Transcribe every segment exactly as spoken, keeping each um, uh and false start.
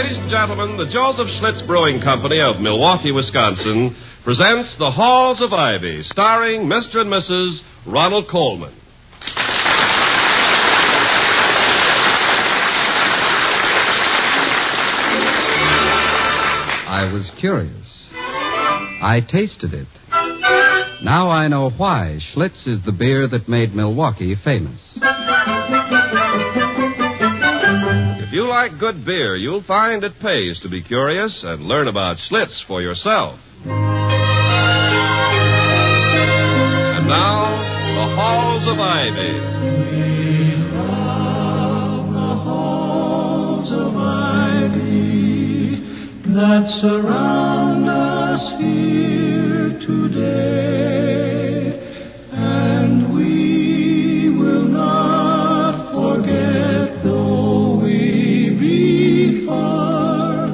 Ladies and gentlemen, the Joseph Schlitz Brewing Company of Milwaukee, Wisconsin, presents The Halls of Ivy, starring Mister and Missus Ronald Colman. I was curious. I tasted it. Now I know why Schlitz is the beer that made Milwaukee famous. If you like good beer, you'll find it pays to be curious and learn about Schlitz for yourself. And now, The Halls of Ivy. We love the halls of ivy that surround us here today, and we will not forget though we be far,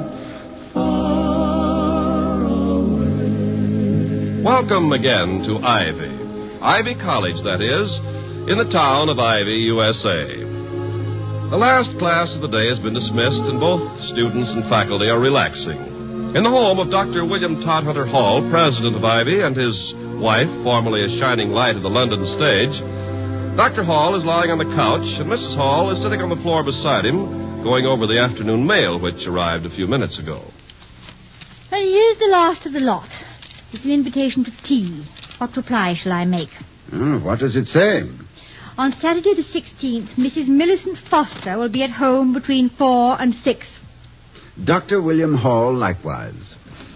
far away. Welcome again to Ivy. Ivy College, that is, in the town of Ivy, U S A. The last class of the day has been dismissed, and both students and faculty are relaxing. In the home of Doctor William Todhunter Hall, president of Ivy, and his wife, formerly a shining light of the London stage, Doctor Hall is lying on the couch, and Missus Hall is sitting on the floor beside him, going over the afternoon mail, which arrived a few minutes ago. Well, here's the last of the lot. It's an invitation to tea. What reply shall I make? Oh, what does it say? On Saturday the sixteenth, Missus Millicent Foster will be at home between four and six. Doctor William Hall, likewise.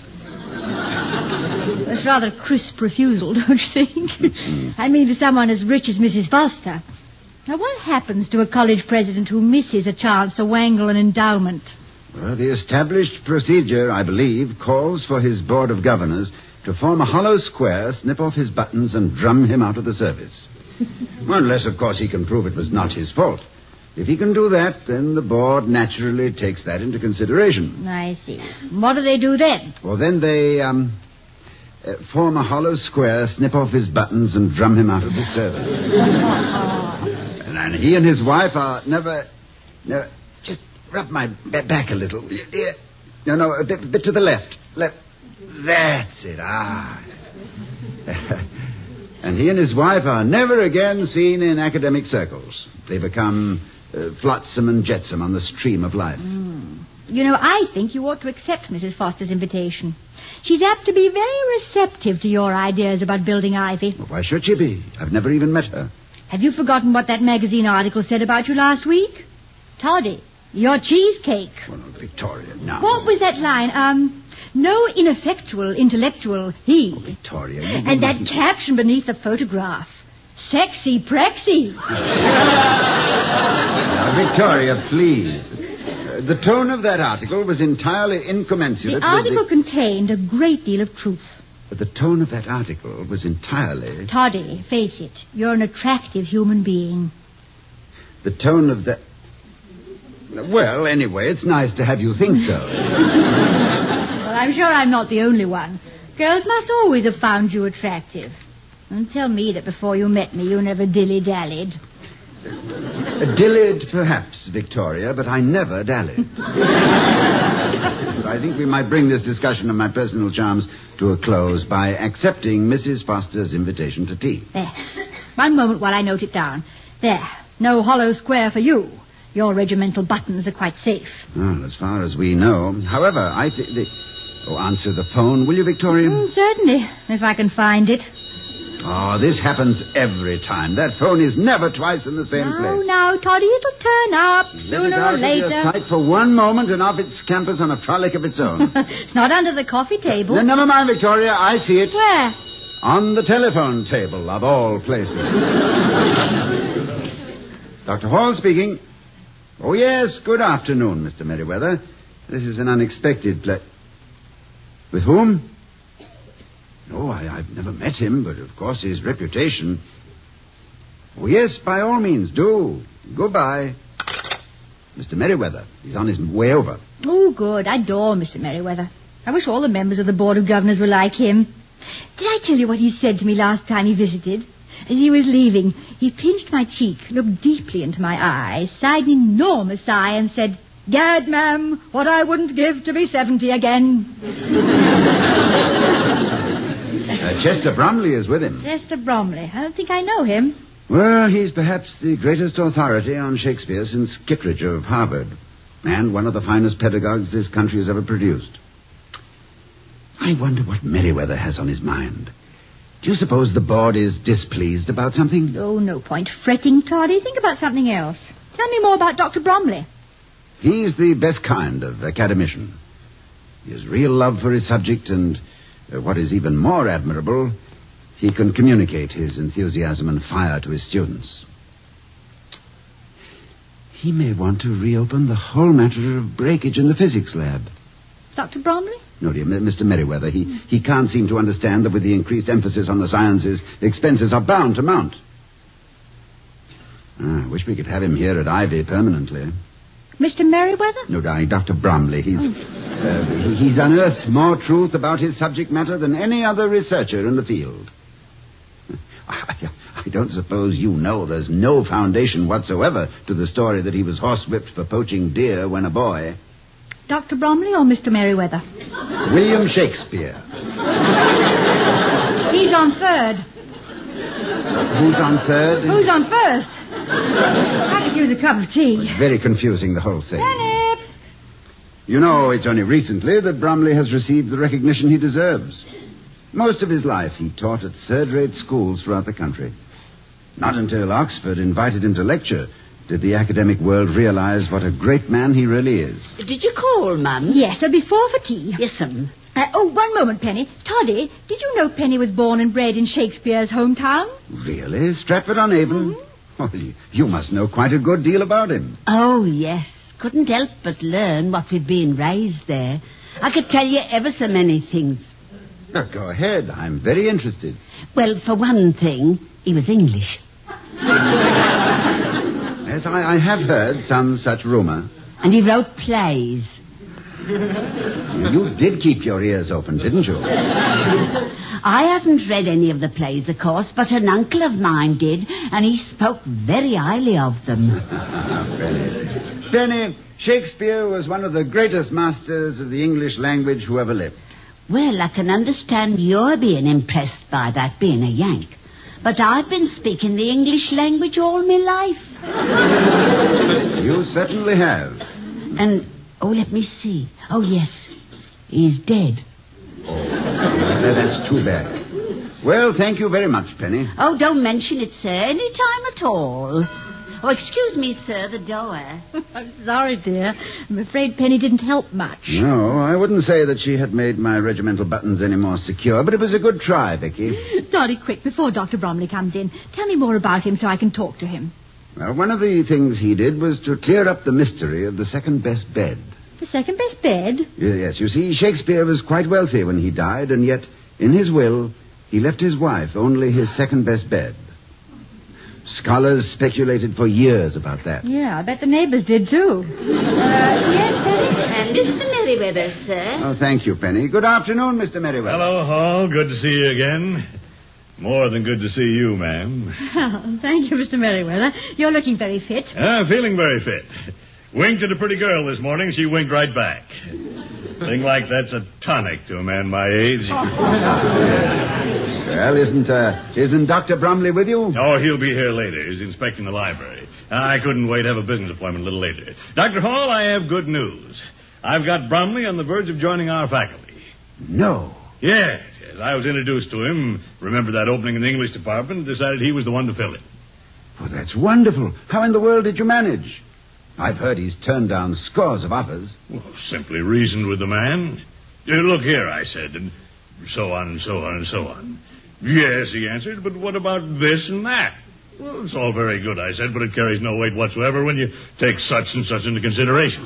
That's rather a crisp refusal, don't you think? Mm-hmm. I mean, for someone as rich as Missus Foster. Now, what happens to a college president who misses a chance to wangle an endowment? Well, the established procedure, I believe, calls for his board of governors to form a hollow square, snip off his buttons, and drum him out of the service. Well, unless, of course, he can prove it was not his fault. If he can do that, then the board naturally takes that into consideration. I see. What do they do then? Well, then they, um, uh, form a hollow square, snip off his buttons, and drum him out of the service. and, and he and his wife are never, never, just rub my back a little. Dear. No, no, a bit, bit to the left. Left. That's it. Ah. And he and his wife are never again seen in academic circles. They become uh, flotsam and jetsam on the stream of life. Mm. You know, I think you ought to accept Missus Foster's invitation. She's apt to be very receptive to your ideas about building Ivy. Well, why should she be? I've never even met her. Have you forgotten what that magazine article said about you last week? Toddy, your cheesecake. Well, Victoria, now. What was that line? Um... No ineffectual intellectual he. Oh, Victoria, you And that caption beneath the photograph. Sexy prexy. Now, Victoria, please. Uh, the tone of that article was entirely incommensurate The article with the... contained a great deal of truth. But the tone of that article was entirely... Toddy, face it. You're an attractive human being. The tone of that... Well, anyway, it's nice to have you think so. I'm sure I'm not the only one. Girls must always have found you attractive. And tell me that before you met me, you never dilly-dallied. Uh, dillied, perhaps, Victoria, but I never dallied. I think we might bring this discussion of my personal charms to a close by accepting Missus Foster's invitation to tea. There. One moment while I note it down. There. No hollow square for you. Your regimental buttons are quite safe. Well, as far as we know. However, I think... The... Oh, answer the phone, will you, Victoria? Mm, certainly, if I can find it. Oh, this happens every time. That phone is never twice in the same now, place. Now, now, Toddy, it'll turn up Let sooner it out or later. Of your sight for one moment and off it scampers on a frolic of its own. It's not under the coffee table. No, never mind, Victoria. I see it. Where? On the telephone table, of all places. Doctor Hall speaking. Oh, yes, good afternoon, Mister Merriweather. This is an unexpected ple... With whom? No, I, I've never met him, but of course his reputation... Oh, yes, by all means, do. Goodbye. Mister Merriweather, he's on his way over. Oh, good. I adore Mister Merriweather. I wish all the members of the Board of Governors were like him. Did I tell you what he said to me last time he visited? As he was leaving, he pinched my cheek, looked deeply into my eye, sighed an enormous sigh, and said, Gad, ma'am, what I wouldn't give to be seventy again. Uh, Chester Bromley is with him. Chester Bromley. I don't think I know him. Well, he's perhaps the greatest authority on Shakespeare since Kittredge of Harvard, and one of the finest pedagogues this country has ever produced. I wonder what Merriweather has on his mind. Do you suppose the board is displeased about something? Oh, no point fretting, Toddy. Think about something else. Tell me more about Doctor Bromley. He's the best kind of academician. He has real love for his subject, and uh, what is even more admirable, he can communicate his enthusiasm and fire to his students. He may want to reopen the whole matter of breakage in the physics lab. Doctor Bromley? No, dear, Mister Merriweather, he, he can't seem to understand that with the increased emphasis on the sciences, the expenses are bound to mount. Ah, I wish we could have him here at Ivy permanently. Mister Merriweather? No, darling, Doctor Bromley. He's, uh, he, he's unearthed more truth about his subject matter than any other researcher in the field. I, I don't suppose you know there's no foundation whatsoever to the story that he was horsewhipped for poaching deer when a boy. Doctor Bromley or Mister Merriweather? William Shakespeare. He's on third. Who's on third? Who's on first? I could use a cup of tea. Very confusing, the whole thing. Philip! You know, it's only recently that Bromley has received the recognition he deserves. Most of his life he taught at third-rate schools throughout the country. Not until Oxford invited him to lecture did the academic world realize what a great man he really is. Did you call, Mum? Yes, there'll be four for tea. Yes, ma'am. Uh, oh, one moment, Penny. Toddy, did you know Penny was born and bred in Shakespeare's hometown? Really? Stratford-on-Avon? Mm-hmm. Oh, you, you must know quite a good deal about him. Oh, yes. Couldn't help but learn what we'd been raised there. I could tell you ever so many things. Oh, go ahead. I'm very interested. Well, for one thing, he was English. Yes, I, I have heard some such rumor. And he wrote plays. You did keep your ears open, didn't you? I haven't read any of the plays, of course, but an uncle of mine did, and he spoke very highly of them. Penny. Penny, Shakespeare was one of the greatest masters of the English language who ever lived. Well, I can understand you're being impressed by that, being a Yank. But I've been speaking the English language all my life. You certainly have. And, oh, let me see. Oh, yes, he's dead. Oh, that's too bad. Well, thank you very much, Penny. Oh, don't mention it, sir, any time at all. Oh, excuse me, sir, the door. I'm sorry, dear. I'm afraid Penny didn't help much. No, I wouldn't say that she had made my regimental buttons any more secure, but it was a good try, Vicky. Toddy, quick, before Doctor Bromley comes in, tell me more about him so I can talk to him. Well, one of the things he did was to clear up the mystery of the second-best bed. The second-best bed? Yes, you see, Shakespeare was quite wealthy when he died, and yet, in his will, he left his wife only his second-best bed. Scholars speculated for years about that. Yeah, I bet the neighbors did, too. Uh, yes, Penny? Uh, Mister Merriweather, sir. Oh, thank you, Penny. Good afternoon, Mister Merriweather. Hello, Hall. Good to see you again. More than good to see you, ma'am. Oh, thank you, Mister Merriweather. You're looking very fit. Ah, feeling very fit. Winked at a pretty girl this morning. She winked right back. Thing like that's a tonic to a man my age. Well, isn't, uh, isn't Doctor Bromley with you? Oh, he'll be here later. He's inspecting the library. I couldn't wait to have a business appointment a little later. Doctor Hall, I have good news. I've got Bromley on the verge of joining our faculty. No. Yes, yes. I was introduced to him. Remember that opening in the English department? Decided he was the one to fill it. Oh, that's wonderful. How in the world did you manage? I've heard he's turned down scores of offers. Well, simply reasoned with the man. Uh, look here, I said, and so on and so on and so on. Yes, he answered, but what about this and that? Well, it's all very good, I said, but it carries no weight whatsoever when you take such and such into consideration.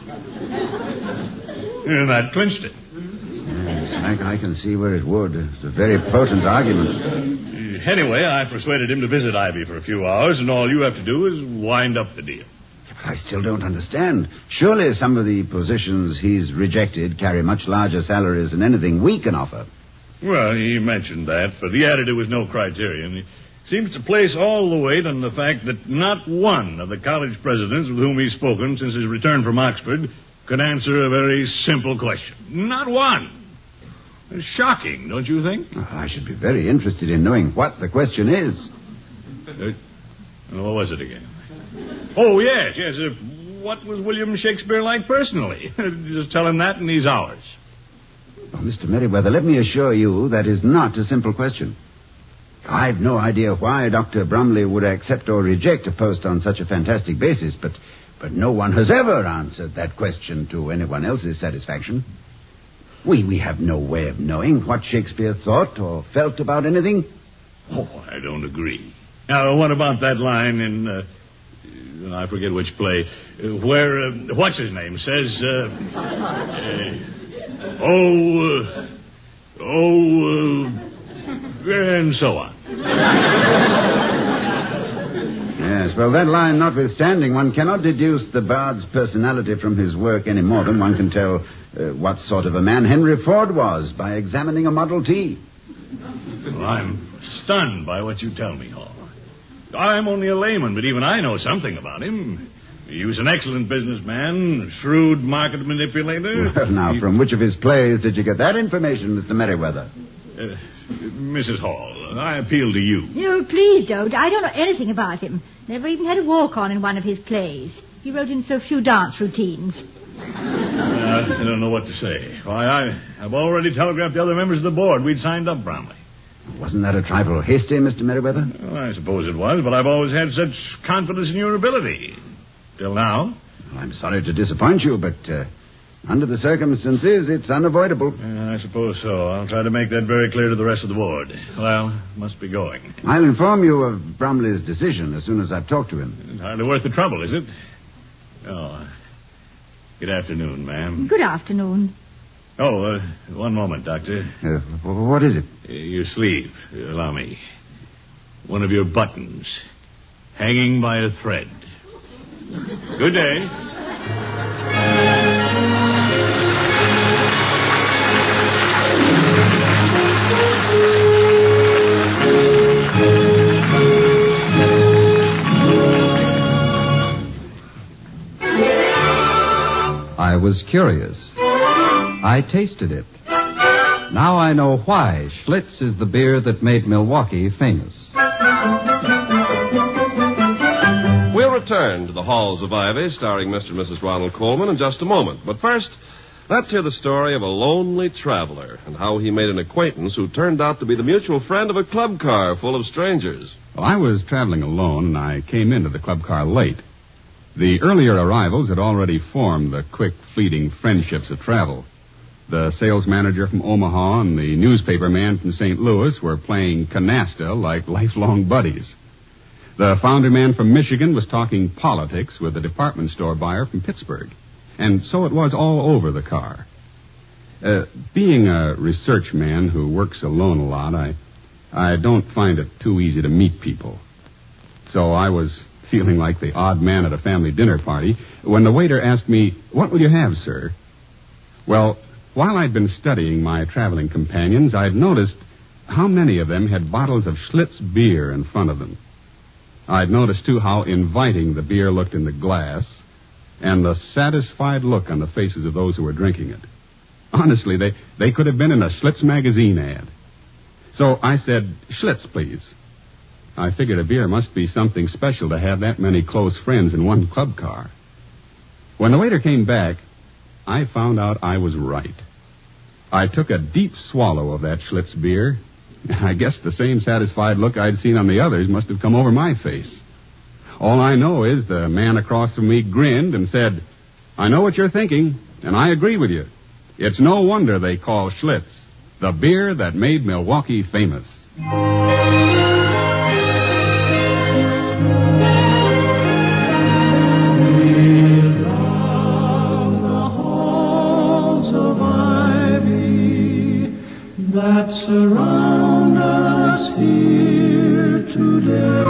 And that clinched it. Yes, I, I can see where it would. It's a very potent argument. Anyway, I persuaded him to visit Ivy for a few hours, and all you have to do is wind up the deal. But I still don't understand. Surely some of the positions he's rejected carry much larger salaries than anything we can offer. Well, he mentioned that, but he added it was no criterion. He seems to place all the weight on the fact that not one of the college presidents with whom he's spoken since his return from Oxford could answer a very simple question. Not one. It's shocking, don't you think? Oh, I should be very interested in knowing what the question is. Uh, what was it again? Oh, yes, yes. Uh, what was William Shakespeare like personally? Just tell him that and he's ours. Oh, Mister Merriweather, let me assure you that is not a simple question. I've no idea why Doctor Bromley would accept or reject a post on such a fantastic basis, but, but no one has ever answered that question to anyone else's satisfaction. We, we have no way of knowing what Shakespeare thought or felt about anything. Oh, I don't agree. Now, what about that line in, uh, I forget which play, uh, where, uh, what's his name, says, uh, uh, oh, uh, oh, uh, and so on. Yes, well, that line notwithstanding, one cannot deduce the bard's personality from his work any more than one can tell uh, what sort of a man Henry Ford was by examining a Model T. Well, I'm stunned by what you tell me, Hall. I'm only a layman, but even I know something about him. He was an excellent businessman, shrewd market manipulator. Well, now, he... from which of his plays did you get that information, Mister Merriweather? Uh, Missus Hall, I appeal to you. No, please don't. I don't know anything about him. Never even had a walk-on in one of his plays. He wrote in so few dance routines. Uh, I don't know what to say. Why, I, I've already telegraphed the other members of the board we'd signed up Bromley. Wasn't that a trifle hasty, Mister Merriweather? Well, I suppose it was, but I've always had such confidence in your ability. Till now. Well, I'm sorry to disappoint you, but uh, under the circumstances, it's unavoidable. Uh, I suppose so. I'll try to make that very clear to the rest of the board. Well, must be going. I'll inform you of Bromley's decision as soon as I've talked to him. It's hardly worth the trouble, is it? Oh. Good afternoon, ma'am. Good afternoon. Oh, uh, one moment, Doctor. Uh, what is it? Uh, your sleeve. Allow me. One of your buttons. Hanging by a thread. Good day. I was curious. I tasted it. Now I know why Schlitz is the beer that made Milwaukee famous. We'll return to the Halls of Ivy, starring Mister and Missus Ronald Coleman, in just a moment. But first, let's hear the story of a lonely traveler and how he made an acquaintance who turned out to be the mutual friend of a club car full of strangers. Well, I was traveling alone, and I came into the club car late. The earlier arrivals had already formed the quick, fleeting friendships of travel. The sales manager from Omaha and the newspaper man from Saint Louis were playing canasta like lifelong buddies. The founder man from Michigan was talking politics with a department store buyer from Pittsburgh. And so it was all over the car. Uh, being a research man who works alone a lot, I, I don't find it too easy to meet people. So I was feeling like the odd man at a family dinner party when the waiter asked me, "What will you have, sir?" Well, while I'd been studying my traveling companions, I'd noticed how many of them had bottles of Schlitz beer in front of them. I'd noticed, too, how inviting the beer looked in the glass and the satisfied look on the faces of those who were drinking it. Honestly, they, they could have been in a Schlitz magazine ad. So I said, "Schlitz, please." I figured a beer must be something special to have that many close friends in one club car. When the waiter came back, I found out I was right. I took a deep swallow of that Schlitz beer. I guess the same satisfied look I'd seen on the others must have come over my face. All I know is the man across from me grinned and said, "I know what you're thinking, and I agree with you. It's no wonder they call Schlitz the beer that made Milwaukee famous." That surround us here today.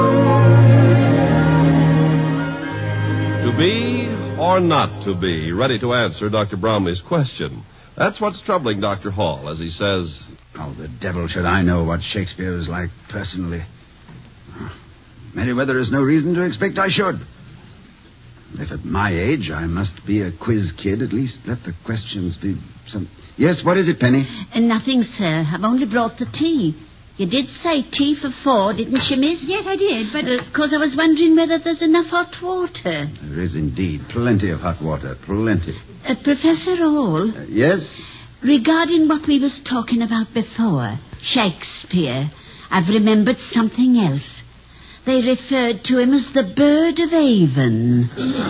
To be or not to be, ready to answer Doctor Bromley's question. That's what's troubling Doctor Hall, as he says, "How the devil should I know what Shakespeare is like personally? Merriweather has no reason to expect I should. If at my age I must be a quiz kid, at least let the questions be some... Yes, what is it, Penny? Uh, nothing, sir. I've only brought the tea. You did say tea for four, didn't you, miss? Yes, I did, but... Of course, I was wondering whether there's enough hot water. There is indeed plenty of hot water, plenty. Uh, Professor Hall? Uh, yes? Regarding what we was talking about before, Shakespeare, I've remembered something else. They referred to him as the Bird of Avon.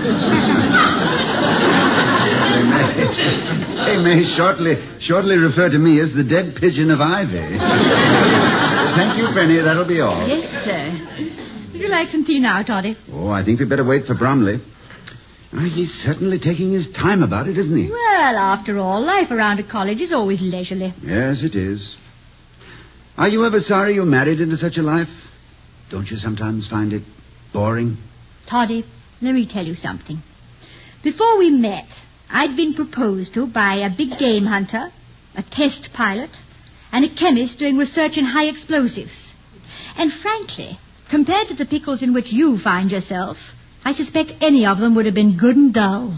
They may, they may shortly, shortly refer to me as the dead pigeon of ivy. Thank you, Penny. That'll be all. Yes, sir. Would you like some tea now, Toddy? Oh, I think we'd better wait for Bromley. Oh, he's certainly taking his time about it, isn't he? Well, after all, life around a college is always leisurely. Yes, it is. Are you ever sorry you married into such a life? Don't you sometimes find it boring? Toddy, let me tell you something. Before we met, I'd been proposed to by a big game hunter, a test pilot, and a chemist doing research in high explosives. And frankly, compared to the pickles in which you find yourself, I suspect any of them would have been good and dull.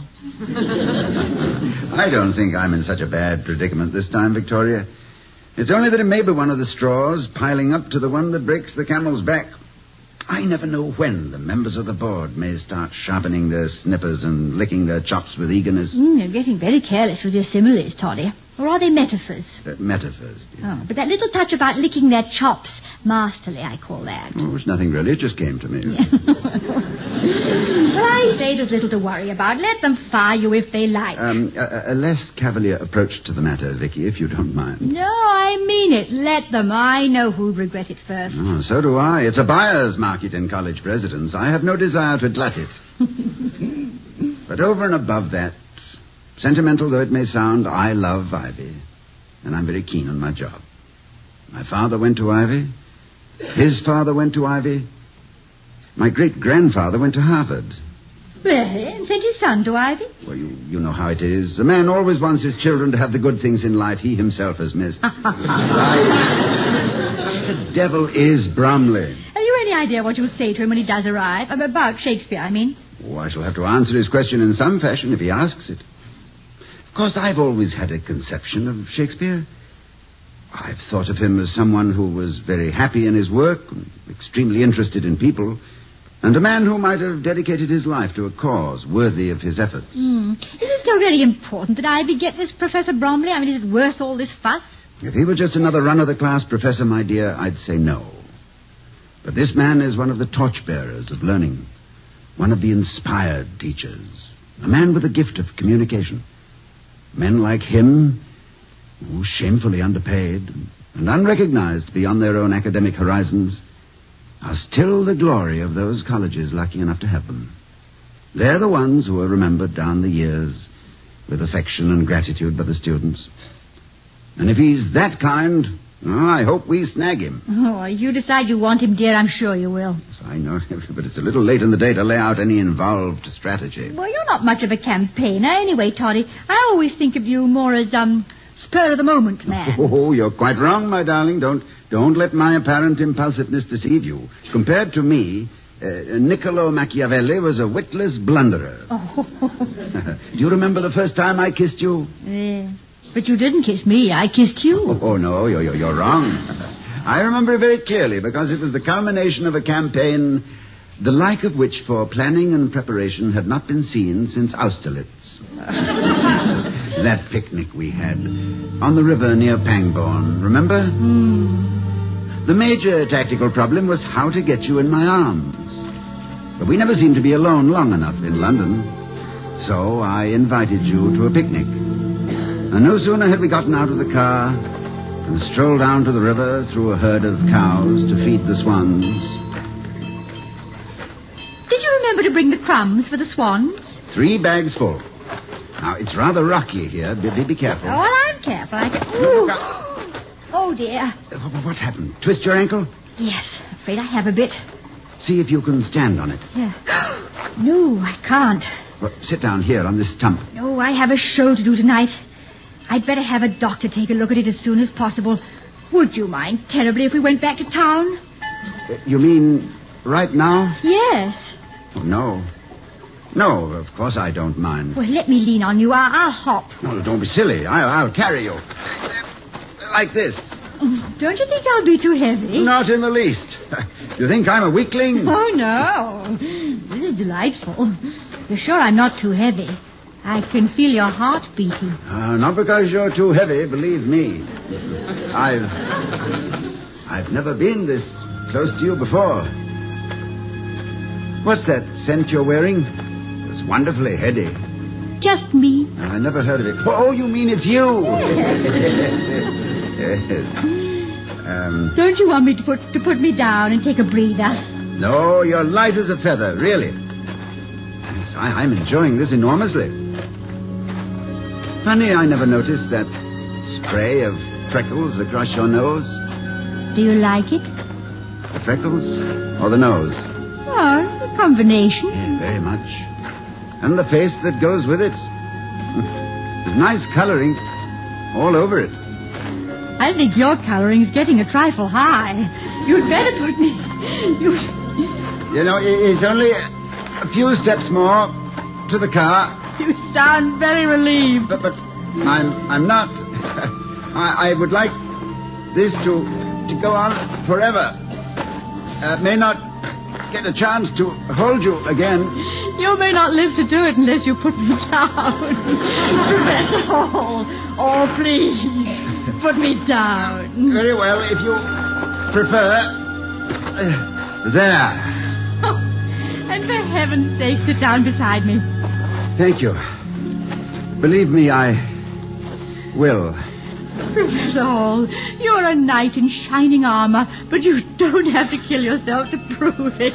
I don't think I'm in such a bad predicament this time, Victoria. It's only that it may be one of the straws piling up to the one that breaks the camel's back. I never know when the members of the board may start sharpening their snippers and licking their chops with eagerness. Mm, you're getting very careless with your similes, Toddy. Or are they metaphors? Uh, metaphors, dear. Oh, but that little touch about licking their chops, masterly, I call that. Oh, it's nothing really. It just came to me. Yeah. Well, I say there's little to worry about. Let them fire you if they like. Um, a, a less cavalier approach to the matter, Vicky, if you don't mind. No, I mean it. Let them. I know who'd regret it first. Oh, so do I. It's a buyer's market in college presidents. I have no desire to glut it. But over and above that, sentimental though it may sound, I love Ivy. And I'm very keen on my job. My father went to Ivy. His father went to Ivy. My great-grandfather went to Harvard. Really? And sent his son to Ivy? Well, you, you know how it is. A man always wants his children to have the good things in life he himself has missed. I, the devil is Bromley. Have you any idea what you'll say to him when he does arrive? About Shakespeare, I mean. Oh, I shall have to answer his question in some fashion if he asks it. Of course, I've always had a conception of Shakespeare. I've thought of him as someone who was very happy in his work, extremely interested in people, and a man who might have dedicated his life to a cause worthy of his efforts. Mm. Is it so very important that Ivy get this Professor Bromley? I mean, is it worth all this fuss? If he were just another run-of-the-class professor, my dear, I'd say no. But this man is one of the torchbearers of learning, one of the inspired teachers, a man with a gift of communication. Men like him, oh, shamefully underpaid and unrecognized beyond their own academic horizons, are still the glory of those colleges lucky enough to have them. They're the ones who are remembered down the years with affection and gratitude by the students. And if he's that kind, oh, I hope we snag him. Oh, you decide you want him, dear, I'm sure you will. I know, but it's a little late in the day to lay out any involved strategy. Well, you're not much of a campaigner anyway, Toddy. I always think of you more as, um, spur-of-the-moment man. Oh, you're quite wrong, my darling. Don't don't let my apparent impulsiveness deceive you. Compared to me, uh, Niccolo Machiavelli was a witless blunderer. Oh. Do you remember the first time I kissed you? Yeah. But you didn't kiss me. I kissed you. Oh, oh no, you're, you're, you're wrong. I remember it very clearly because it was the culmination of a campaign the like of which for planning and preparation had not been seen since Austerlitz. That picnic we had on the river near Pangbourne, remember? Mm. The major tactical problem was how to get you in my arms. But we never seemed to be alone long enough in London. So I invited you to a picnic. And no sooner had we gotten out of the car and strolled down to the river through a herd of cows to feed the swans. Did you remember to bring the crumbs for the swans? Three bags full. Now, it's rather rocky here. Be, be, be careful. Oh, well, I'm careful. I can... Ooh. Oh, dear. Uh, what happened? Twist your ankle? Yes, afraid I have a bit. See if you can stand on it. Yeah. No, I can't. Well, sit down here on this stump. No, I have a show to do tonight. I'd better have a doctor take a look at it as soon as possible. Would you mind terribly if we went back to town? Uh, you mean right now? Yes. Oh, no. No, of course I don't mind. Well, let me lean on you. I'll, I'll hop. No, don't be silly. I'll, I'll carry you. Like this. Don't you think I'll be too heavy? Not in the least. You think I'm a weakling? Oh, no. This is delightful. You're sure I'm not too heavy? I can feel your heart beating. Uh, not because you're too heavy, believe me. I've... I've never been this close to you before. What's that scent you're wearing? It's wonderfully heady. Just me. I never heard of it. Oh, you mean it's you? um, Don't you want me to put to put me down and take a breather? No, you're light as a feather, really. Yes, I, I'm enjoying this enormously. Funny, I never noticed that spray of freckles across your nose. Do you like it? The freckles or the nose? Oh, a combination. Yeah, very much. And the face that goes with it. There's nice coloring all over it. I think your coloring's getting a trifle high. You'd better put me... You... You know, it's only a few steps more to the car. You sound very relieved. But, but I'm I'm not. I, I would like this to to go on forever. Uh, may not get a chance to hold you again. You may not live to do it unless you put me down. Professor Hall. Oh, please, put me down. Very well, if you prefer. Uh, there. Oh, and for heaven's sake, sit down beside me. Thank you. Believe me, I will. Professor Hall, you're a knight in shining armor, but you don't have to kill yourself to prove it.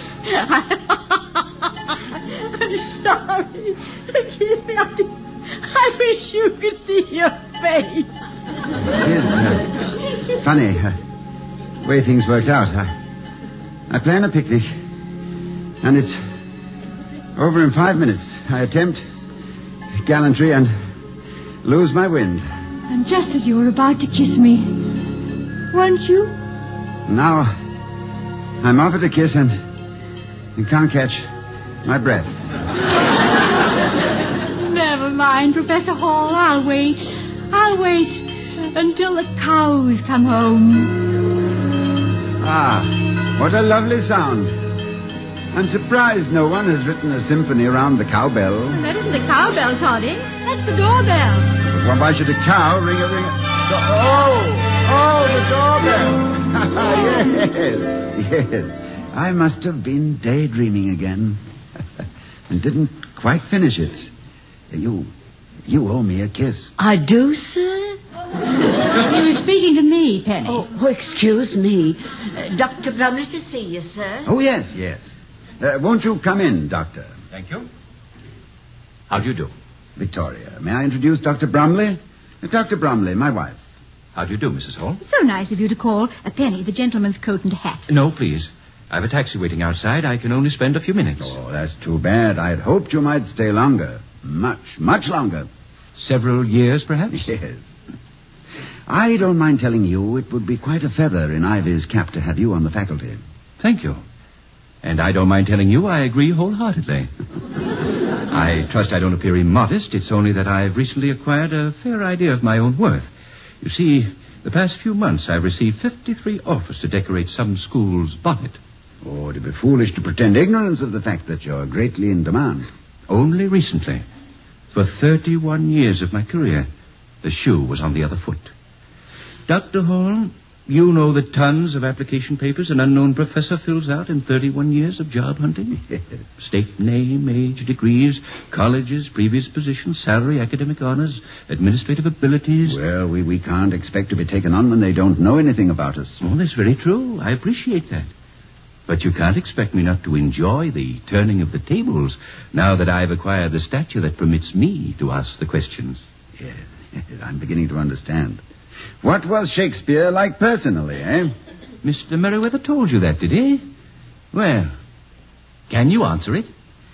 I'm sorry. Forgive me. I wish you could see your face. It is uh, funny, uh, the way things worked out. I, I plan a picnic, and it's over in five minutes. I attempt gallantry and lose my wind. And just as you were about to kiss me, weren't you? Now, I'm offered a kiss and you can't catch my breath. Never mind, Professor Hall. I'll wait. I'll wait until the cows come home. Ah, what a lovely sound. I'm surprised no one has written a symphony around the cowbell. That isn't the cowbell, Toddy. That's the doorbell. Well, why should a cow ring a ring a... Oh! Oh, the doorbell! yes, yes. I must have been daydreaming again. And didn't quite finish it. You... You owe me a kiss. I do, sir? You were speaking to me, Penny. Oh, oh excuse me. Uh, Doctor Brumley to see you, sir. Oh, yes, yes. Uh, won't you come in, Doctor? Thank you. How do you do? Victoria, may I introduce Doctor Brumley? Uh, Doctor Brumley, my wife. How do you do, Missus Hall? So nice of you to call. A Penny, the gentleman's coat and hat. No, please. I've a taxi waiting outside. I can only spend a few minutes. Oh, that's too bad. I'd hoped you might stay longer. Much, much longer. Several years, perhaps? Yes. I don't mind telling you it would be quite a feather in Ivy's cap to have you on the faculty. Thank you. And I don't mind telling you I agree wholeheartedly. I trust I don't appear immodest. It's only that I've recently acquired a fair idea of my own worth. You see, the past few months I've received fifty-three offers to decorate some school's bonnet. Oh, it'd be foolish to pretend ignorance of the fact that you're greatly in demand. Only recently. For thirty-one years of my career, the shoe was on the other foot. Doctor Hall, you know the tons of application papers an unknown professor fills out in thirty-one years of job hunting? Yes. State name, age, degrees, colleges, previous positions, salary, academic honors, administrative abilities. Well, we, we can't expect to be taken on when they don't know anything about us. Oh, that's very true. I appreciate that. But you can't expect me not to enjoy the turning of the tables now that I've acquired the stature that permits me to ask the questions. Yes, yes, I'm beginning to understand. What was Shakespeare like personally, eh? Mister Merriweather told you that, did he? Well, can you answer it?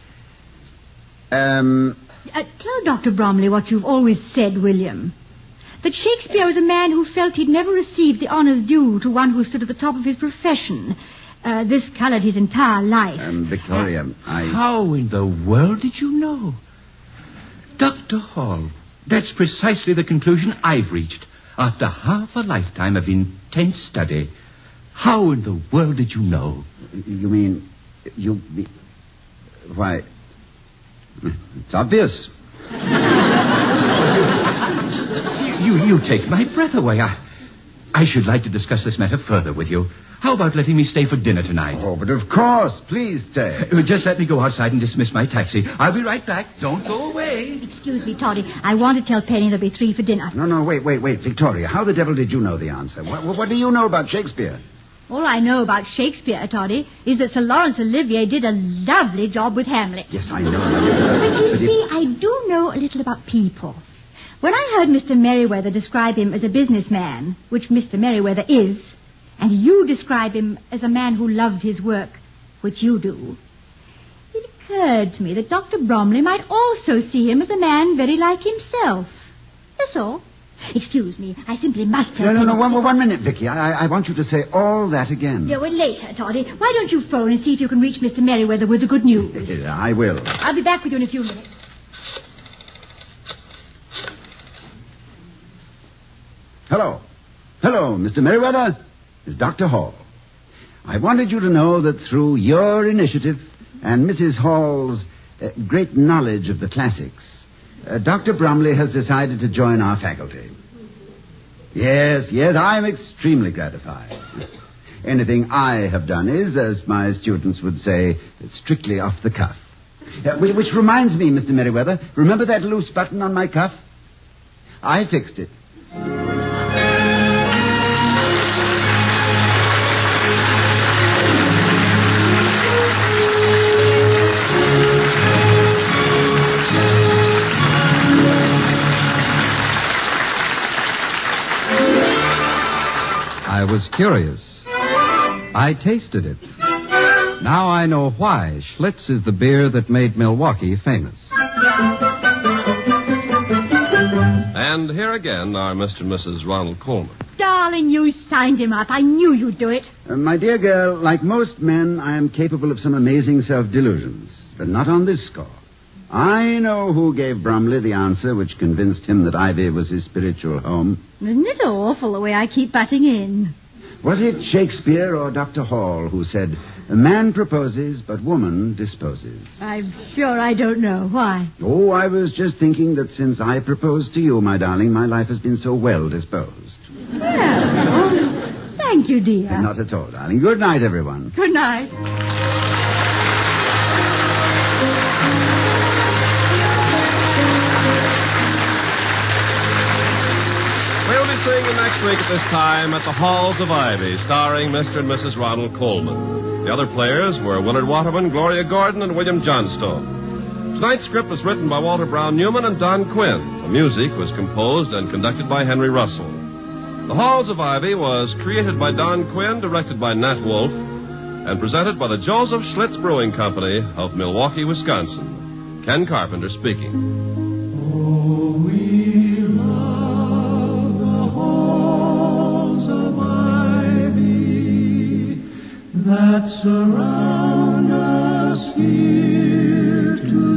Um... Uh, tell Doctor Bromley what you've always said, William. That Shakespeare was a man who felt he'd never received the honors due to one who stood at the top of his profession. Uh, this colored his entire life. Um, Victoria, I... How in the world did you know? Doctor Hall, that's precisely the conclusion I've reached after half a lifetime of intense study. How in the world did you know? You mean... You... Why... It's obvious. You, you take my breath away. I, I should like to discuss this matter further with you. How about letting me stay for dinner tonight? Oh, but of course. Please stay. Uh, Just let me go outside and dismiss my taxi. I'll be right back. Don't go away. Excuse me, Toddy. I want to tell Penny there'll be three for dinner. No, no, wait, wait, wait. Victoria, how the devil did you know the answer? What, what do you know about Shakespeare? All I know about Shakespeare, Toddy, is that Sir Laurence Olivier did a lovely job with Hamlet. Yes, I know. But you But see, if- I do know a little about people. When I heard Mister Merriweather describe him as a businessman, which Mister Merriweather is, and you describe him as a man who loved his work, which you do, it occurred to me that Doctor Bromley might also see him as a man very like himself. That's all. Excuse me, I simply must tell No, no, Penny- no, one, one minute, Vicky. I, I want you to say all that again. Yeah, well, later, Toddy. Why don't you phone and see if you can reach Mister Merriweather with the good news? I will. I'll be back with you in a few minutes. Hello. Hello, Mister Merriweather. It's Doctor Hall. I wanted you to know that through your initiative and Missus Hall's uh, great knowledge of the classics, uh, Doctor Bromley has decided to join our faculty. Yes, yes, I'm extremely gratified. Anything I have done is, as my students would say, strictly off the cuff. Uh, which, which reminds me, Mister Merriweather, remember that loose button on my cuff? I fixed it. I was curious. I tasted it. Now I know why Schlitz is the beer that made Milwaukee famous. And here again are Mister and Missus Ronald Coleman. Darling, you signed him up. I knew you'd do it. Uh, my dear girl, like most men, I am capable of some amazing self-delusions, but not on this score. I know who gave Bromley the answer which convinced him that Ivy was his spiritual home. Isn't it awful the way I keep butting in? Was it Shakespeare or Doctor Hall who said, "A man proposes, but woman disposes"? I'm sure I don't know. Why? Oh, I was just thinking that since I proposed to you, my darling, my life has been so well disposed. Well, thank you, dear. Not at all, darling. Good night, everyone. Good night. We'll be seeing you next week at this time at the Halls of Ivy, starring Mister and Missus Ronald Coleman. The other players were Willard Waterman, Gloria Gordon, and William Johnstone. Tonight's script was written by Walter Brown Newman and Don Quinn. The music was composed and conducted by Henry Russell. The Halls of Ivy was created by Don Quinn, directed by Nat Wolf, and presented by the Joseph Schlitz Brewing Company of Milwaukee, Wisconsin. Ken Carpenter speaking. Oh, we love the halls of ivy that surround us here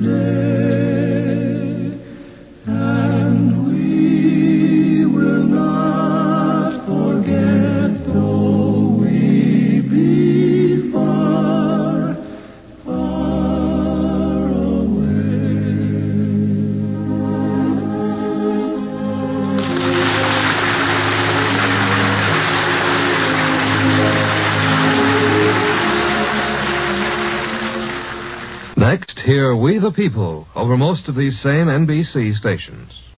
today, and we will not forget though we be far, far away. Next, hear We the People over most of these same N B C stations.